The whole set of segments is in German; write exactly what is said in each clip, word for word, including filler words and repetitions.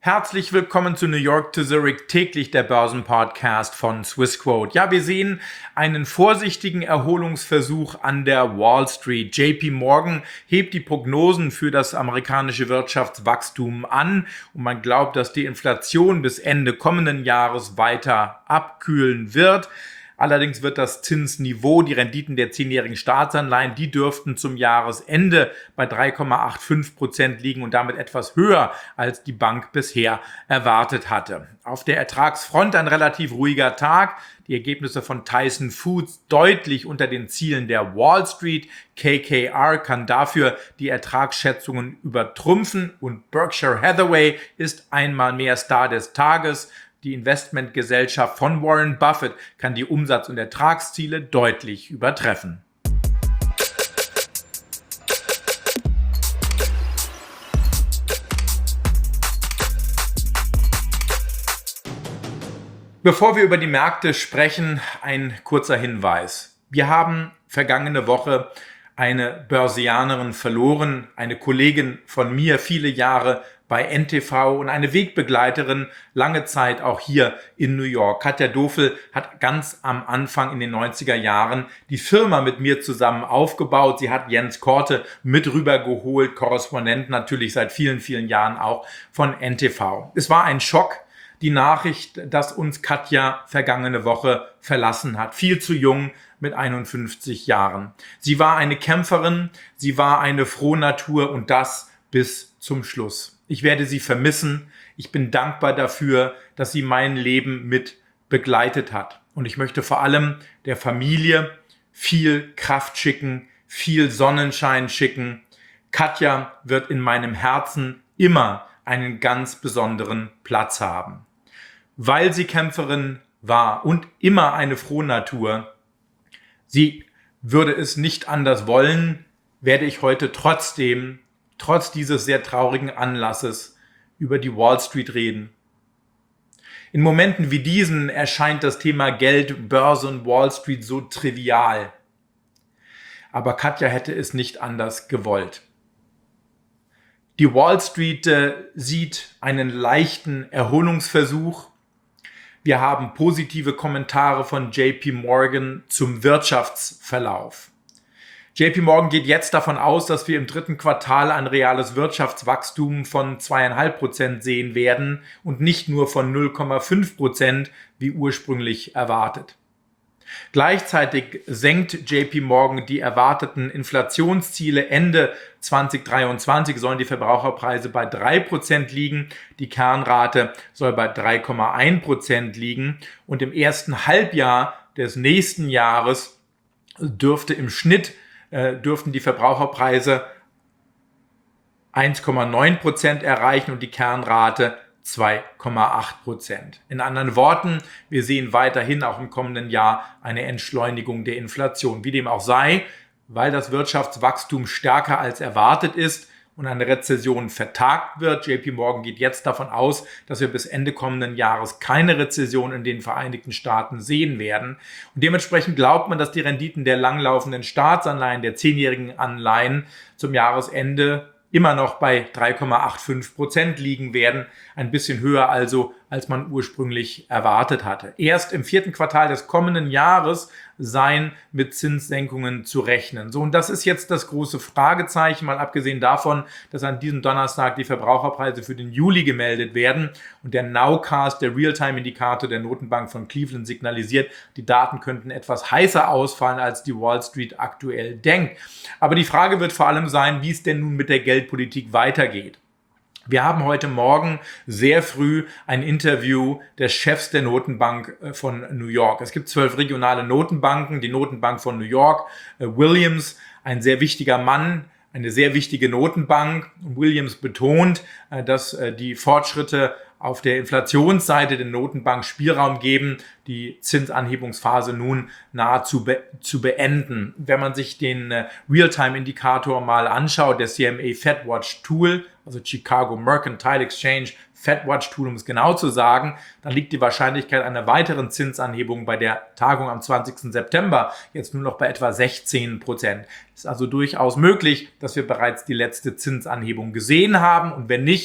Herzlich willkommen zu New York to Zurich, täglich der Börsenpodcast von Swissquote. Ja, wir sehen einen vorsichtigen Erholungsversuch an der Wall Street. J P Morgan hebt die Prognosen für das amerikanische Wirtschaftswachstum an und man glaubt, dass die Inflation bis Ende kommenden Jahres weiter abkühlen wird. Allerdings wird das Zinsniveau, die Renditen der zehnjährigen Staatsanleihen, die dürften zum Jahresende bei drei Komma fünfundachtzig Prozent liegen und damit etwas höher, als die Bank bisher erwartet hatte. Auf der Ertragsfront ein relativ ruhiger Tag. Die Ergebnisse von Tyson Foods deutlich unter den Zielen der Wall Street. K K R kann dafür die Ertragsschätzungen übertrumpfen und Berkshire Hathaway ist einmal mehr Star des Tages. Die Investmentgesellschaft von Warren Buffett kann die Umsatz- und Ertragsziele deutlich übertreffen. Bevor wir über die Märkte sprechen, ein kurzer Hinweis. Wir haben vergangene Woche eine Börsianerin verloren, eine Kollegin von mir, viele Jahre bei N T V und eine Wegbegleiterin, lange Zeit auch hier in New York. Katja Dofel hat ganz am Anfang in den neunziger Jahren die Firma mit mir zusammen aufgebaut. Sie hat Jens Korte mit rübergeholt, Korrespondent natürlich seit vielen, vielen Jahren auch von N T V. Es war ein Schock, die Nachricht, dass uns Katja vergangene Woche verlassen hat. Viel zu jung, mit einundfünfzig Jahren. Sie war eine Kämpferin, sie war eine Frohnatur und das bis zum Schluss. Ich werde sie vermissen. Ich bin dankbar dafür, dass sie mein Leben mit begleitet hat. Und ich möchte vor allem der Familie viel Kraft schicken, viel Sonnenschein schicken. Katja wird in meinem Herzen immer einen ganz besonderen Platz haben. Weil sie Kämpferin war und immer eine Frohnatur, sie würde es nicht anders wollen, werde ich heute trotzdem trotz dieses sehr traurigen Anlasses über die Wall Street reden. In Momenten wie diesen erscheint das Thema Geld, Börse und Wall Street so trivial. Aber Katja hätte es nicht anders gewollt. Die Wall Street äh, sieht einen leichten Erholungsversuch. Wir haben positive Kommentare von J P Morgan zum Wirtschaftsverlauf. J P Morgan geht jetzt davon aus, dass wir im dritten Quartal ein reales Wirtschaftswachstum von zwei Komma fünf Prozent sehen werden und nicht nur von null Komma fünf Prozent wie ursprünglich erwartet. Gleichzeitig senkt J P Morgan die erwarteten Inflationsziele. Ende zwanzig dreiundzwanzig sollen die Verbraucherpreise bei drei Prozent liegen, die Kernrate soll bei drei Komma eins Prozent liegen und im ersten Halbjahr des nächsten Jahres dürfte im Schnitt dürften die Verbraucherpreise eins Komma neun Prozent erreichen und die Kernrate zwei Komma acht Prozent. In anderen Worten, wir sehen weiterhin auch im kommenden Jahr eine Entschleunigung der Inflation. Wie dem auch sei, weil das Wirtschaftswachstum stärker als erwartet ist und eine Rezession vertagt wird. J P Morgan geht jetzt davon aus, dass wir bis Ende kommenden Jahres keine Rezession in den Vereinigten Staaten sehen werden. Und dementsprechend glaubt man, dass die Renditen der langlaufenden Staatsanleihen, der zehnjährigen Anleihen zum Jahresende immer noch bei drei Komma fünfundachtzig Prozent liegen werden. Ein bisschen höher also, als man ursprünglich erwartet hatte. Erst im vierten Quartal des kommenden Jahres seien mit Zinssenkungen zu rechnen. So, und das ist jetzt das große Fragezeichen, mal abgesehen davon, dass an diesem Donnerstag die Verbraucherpreise für den Juli gemeldet werden und der Nowcast, der Realtime-Indikator der Notenbank von Cleveland, signalisiert, die Daten könnten etwas heißer ausfallen, als die Wall Street aktuell denkt. Aber die Frage wird vor allem sein, wie es denn nun mit der Geldpolitik weitergeht. Wir haben heute Morgen sehr früh ein Interview des Chefs der Notenbank von New York. Es gibt zwölf regionale Notenbanken, die Notenbank von New York, Williams, ein sehr wichtiger Mann, eine sehr wichtige Notenbank. Williams betont, dass die Fortschritte auf der Inflationsseite der Notenbank Spielraum geben, die Zinsanhebungsphase nun nahezu be- zu beenden. Wenn man sich den äh, Realtime-Indikator mal anschaut, der C M A FedWatch Tool, also Chicago Mercantile Exchange FedWatch Tool, um es genau zu sagen, dann liegt die Wahrscheinlichkeit einer weiteren Zinsanhebung bei der Tagung am zwanzigsten September jetzt nur noch bei etwa sechzehn Prozent. Es ist also durchaus möglich, dass wir bereits die letzte Zinsanhebung gesehen haben und wenn nicht,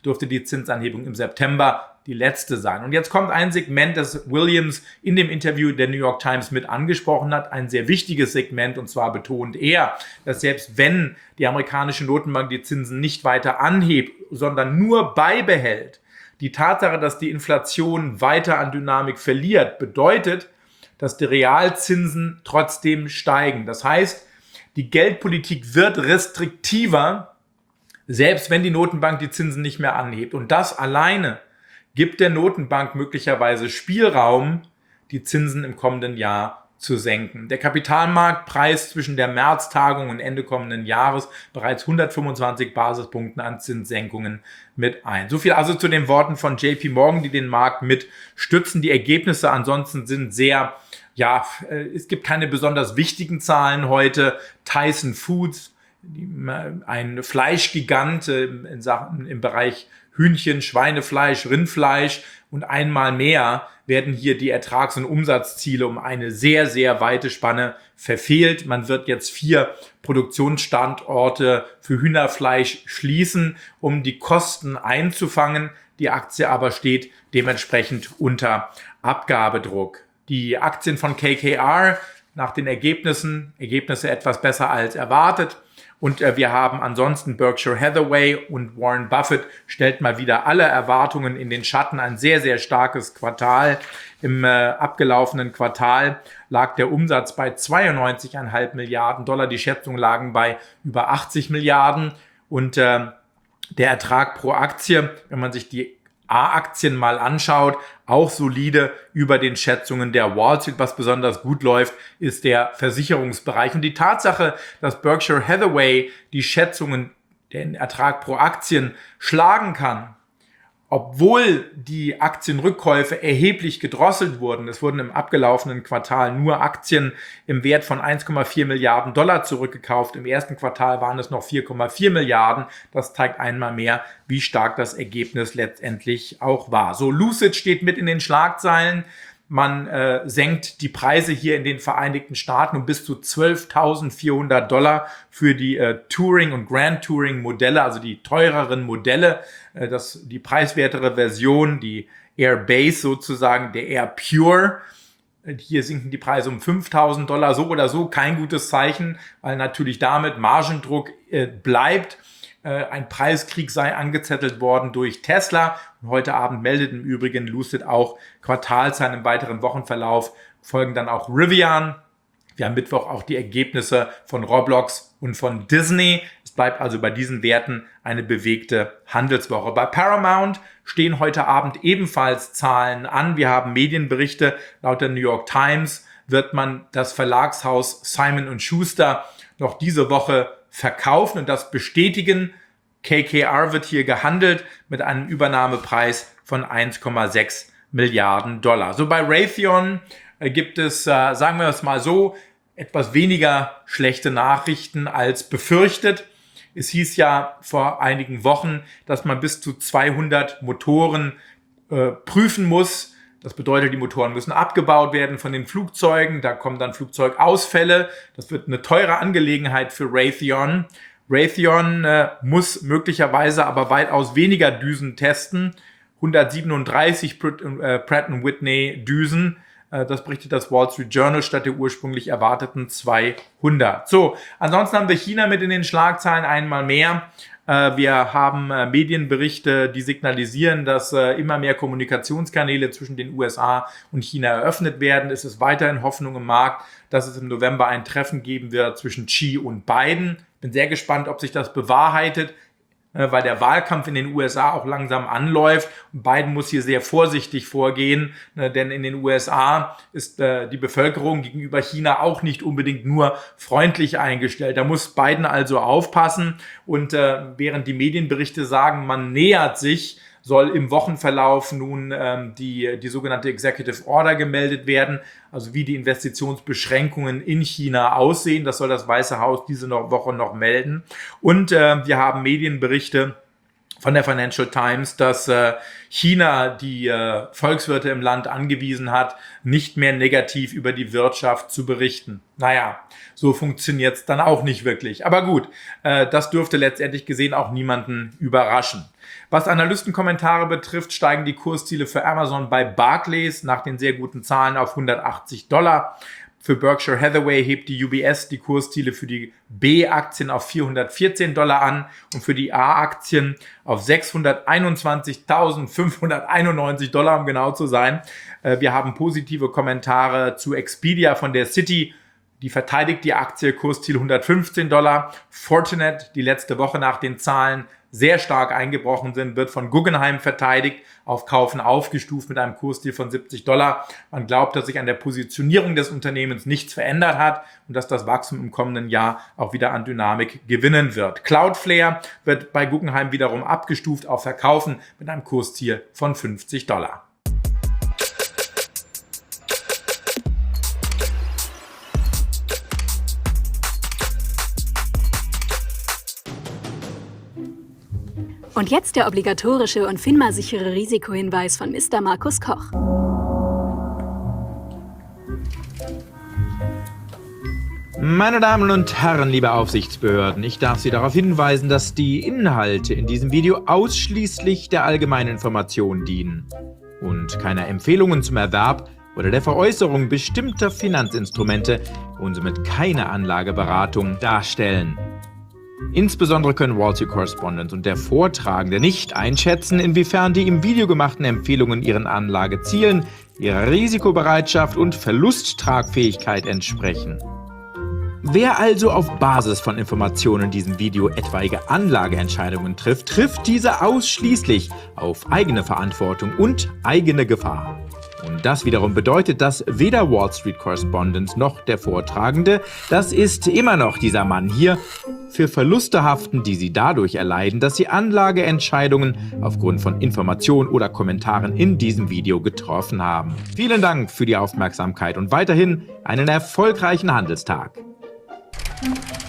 dürfte die Zinsanhebung im September die letzte sein. Und jetzt kommt ein Segment, das Williams in dem Interview der New York Times mit angesprochen hat, ein sehr wichtiges Segment, und zwar betont er, dass selbst wenn die amerikanische Notenbank die Zinsen nicht weiter anhebt, sondern nur beibehält, die Tatsache, dass die Inflation weiter an Dynamik verliert, bedeutet, dass die Realzinsen trotzdem steigen. Das heißt, die Geldpolitik wird restriktiver, selbst wenn die Notenbank die Zinsen nicht mehr anhebt. Und das alleine gibt der Notenbank möglicherweise Spielraum, die Zinsen im kommenden Jahr zu senken. Der Kapitalmarkt preist zwischen der Märztagung und Ende kommenden Jahres bereits hundertfünfundzwanzig Basispunkten an Zinssenkungen mit ein. So viel also zu den Worten von J P Morgan, die den Markt mit stützen. Die Ergebnisse ansonsten sind sehr, ja, es gibt keine besonders wichtigen Zahlen heute. Tyson Foods, ein Fleischgigant in Sachen, im Bereich Hühnchen, Schweinefleisch, Rindfleisch, und einmal mehr werden hier die Ertrags- und Umsatzziele um eine sehr, sehr weite Spanne verfehlt. Man wird jetzt vier Produktionsstandorte für Hühnerfleisch schließen, um die Kosten einzufangen. Die Aktie aber steht dementsprechend unter Abgabedruck. Die Aktien von K K R nach den Ergebnissen, Ergebnisse etwas besser als erwartet. Und äh, wir haben ansonsten Berkshire Hathaway und Warren Buffett stellt mal wieder alle Erwartungen in den Schatten. Ein sehr, sehr starkes Quartal. Im äh, abgelaufenen Quartal lag der Umsatz bei zweiundneunzig Komma fünf Milliarden Dollar. Die Schätzungen lagen bei über achtzig Milliarden. Und äh, der Ertrag pro Aktie, wenn man sich die A-Aktien mal anschaut, auch solide über den Schätzungen der Wall Street. Was besonders gut läuft, ist der Versicherungsbereich. Und die Tatsache, dass Berkshire Hathaway die Schätzungen, den Ertrag pro Aktien schlagen kann, obwohl die Aktienrückkäufe erheblich gedrosselt wurden. Es wurden im abgelaufenen Quartal nur Aktien im Wert von eins Komma vier Milliarden Dollar zurückgekauft. Im ersten Quartal waren es noch vier Komma vier Milliarden. Das zeigt einmal mehr, wie stark das Ergebnis letztendlich auch war. So, Lucid steht mit in den Schlagzeilen. Man äh, senkt die Preise hier in den Vereinigten Staaten um bis zu zwölftausendvierhundert Dollar für die äh, Touring- und Grand Touring-Modelle, also die teureren Modelle. Äh, das, die preiswertere Version, die Air Base sozusagen, der Air Pure. Äh, hier sinken die Preise um fünftausend Dollar, so oder so kein gutes Zeichen, weil natürlich damit Margendruck äh, bleibt. Ein Preiskrieg sei angezettelt worden durch Tesla. Und heute Abend meldet im Übrigen Lucid auch Quartalzahlen. Im weiteren Wochenverlauf folgen dann auch Rivian. Wir haben Mittwoch auch die Ergebnisse von Roblox und von Disney. Es bleibt also bei diesen Werten eine bewegte Handelswoche. Bei Paramount stehen heute Abend ebenfalls Zahlen an. Wir haben Medienberichte. Laut der New York Times wird man das Verlagshaus Simon und Schuster noch diese Woche verkaufen und das bestätigen. K K R wird hier gehandelt mit einem Übernahmepreis von eins Komma sechs Milliarden Dollar. So, bei Raytheon äh, gibt es, äh, sagen wir es mal so, etwas weniger schlechte Nachrichten als befürchtet. Es hieß ja vor einigen Wochen, dass man bis zu zweihundert Motoren äh, prüfen muss. Das bedeutet, die Motoren müssen abgebaut werden von den Flugzeugen. Da kommen dann Flugzeugausfälle. Das wird eine teure Angelegenheit für Raytheon. Raytheon äh, muss möglicherweise aber weitaus weniger Düsen testen. hundertsiebenunddreißig äh, Pratt and Whitney Düsen. Äh, das berichtet das Wall Street Journal statt der ursprünglich erwarteten zweihundert. So, ansonsten haben wir China mit in den Schlagzeilen einmal mehr. Wir haben Medienberichte, die signalisieren, dass immer mehr Kommunikationskanäle zwischen den U S A und China eröffnet werden. Es ist weiterhin Hoffnung im Markt, dass es im November ein Treffen geben wird zwischen Xi und Biden. Bin sehr gespannt, ob sich das bewahrheitet, weil der Wahlkampf in den U S A auch langsam anläuft. Und Biden muss hier sehr vorsichtig vorgehen, denn in den U S A ist die Bevölkerung gegenüber China auch nicht unbedingt nur freundlich eingestellt. Da muss Biden also aufpassen. Und während die Medienberichte sagen, man nähert sich, soll im Wochenverlauf nun ähm, die, die sogenannte Executive Order gemeldet werden, also wie die Investitionsbeschränkungen in China aussehen. Das soll das Weiße Haus diese noch, Woche noch melden. Und äh, wir haben Medienberichte von der Financial Times, dass äh, China die äh, Volkswirte im Land angewiesen hat, nicht mehr negativ über die Wirtschaft zu berichten. Naja, so funktioniert es dann auch nicht wirklich. Aber gut, äh, das dürfte letztendlich gesehen auch niemanden überraschen. Was Analystenkommentare betrifft, steigen die Kursziele für Amazon bei Barclays nach den sehr guten Zahlen auf hundertachtzig Dollar. Für Berkshire Hathaway hebt die U B S die Kursziele für die B-Aktien auf vierhundertvierzehn Dollar an und für die A-Aktien auf sechshunderteinundzwanzigtausendfünfhunderteinundneunzig Dollar, um genau zu sein. Wir haben positive Kommentare zu Expedia von der Citi. Die verteidigt die Aktie, Kursziel hundertfünfzehn Dollar. Fortinet, die letzte Woche nach den Zahlen sehr stark eingebrochen sind, wird von Guggenheim verteidigt, auf Kaufen aufgestuft mit einem Kursziel von siebzig Dollar. Man glaubt, dass sich an der Positionierung des Unternehmens nichts verändert hat und dass das Wachstum im kommenden Jahr auch wieder an Dynamik gewinnen wird. Cloudflare wird bei Guggenheim wiederum abgestuft auf Verkaufen mit einem Kursziel von fünfzig Dollar. Und jetzt der obligatorische und FINMA-sichere Risikohinweis von Mister Markus Koch. Meine Damen und Herren, liebe Aufsichtsbehörden, ich darf Sie darauf hinweisen, dass die Inhalte in diesem Video ausschließlich der allgemeinen Information dienen und keine Empfehlungen zum Erwerb oder der Veräußerung bestimmter Finanzinstrumente und somit keine Anlageberatung darstellen. Insbesondere können Wall Street Correspondent und der Vortragende nicht einschätzen, inwiefern die im Video gemachten Empfehlungen ihren Anlagezielen, ihrer Risikobereitschaft und Verlusttragfähigkeit entsprechen. Wer also auf Basis von Informationen in diesem Video etwaige Anlageentscheidungen trifft, trifft diese ausschließlich auf eigene Verantwortung und eigene Gefahr. Und das wiederum bedeutet, dass weder Wall Street Correspondent noch der Vortragende, das ist immer noch dieser Mann hier, für Verluste haften, die sie dadurch erleiden, dass sie Anlageentscheidungen aufgrund von Informationen oder Kommentaren in diesem Video getroffen haben. Vielen Dank für die Aufmerksamkeit und weiterhin einen erfolgreichen Handelstag.